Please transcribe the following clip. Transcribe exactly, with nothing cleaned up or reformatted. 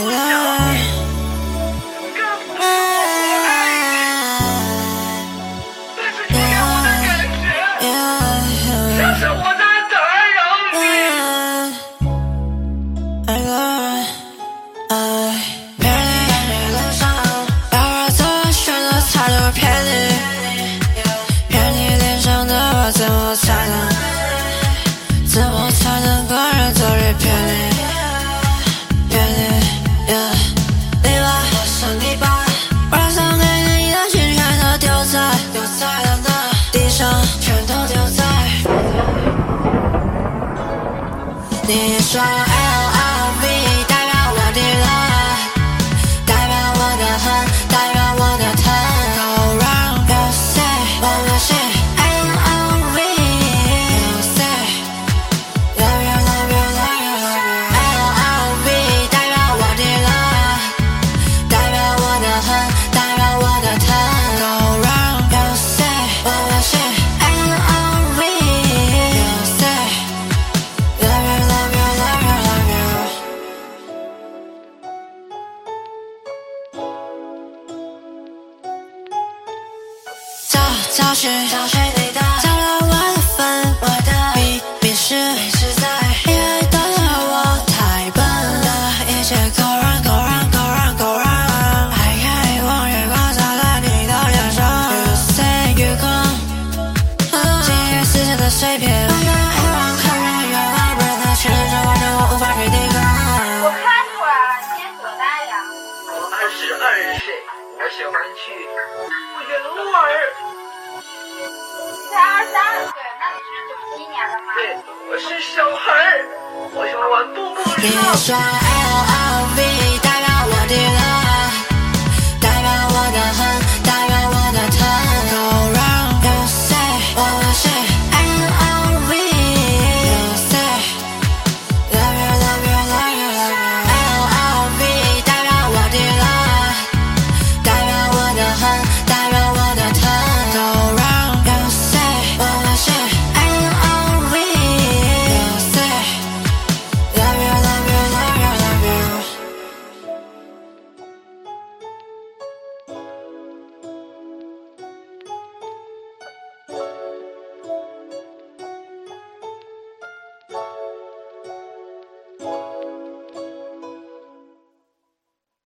怎么才能，怎么才能个人走离偏离，偏离，离吧，我想你吧，把送给你的信全都丢在，丢在了那地上，全都丢在。你说 L L V 代表我的热，代表我的恨，代表我的疼。Go round, go say, 我的心。找寻找寻你的，找到我的分，我的笔笔是笔是在，因为都是我太笨了，一切 go round go round go round go round， 还可以望月光洒在你的脸上 ，You say you come， 今夜思想的碎片，慢慢黑望看人远了，不然它牵着我的我无法去抵抗。 我看出来了，你今年多大呀？ 我二十二岁，我喜欢去不远路儿。 才二十二岁，那你是九七年的吗？ 对，我是小孩儿，我喜欢玩步步车。 你说 L L V 代表我的热，代表我的恨。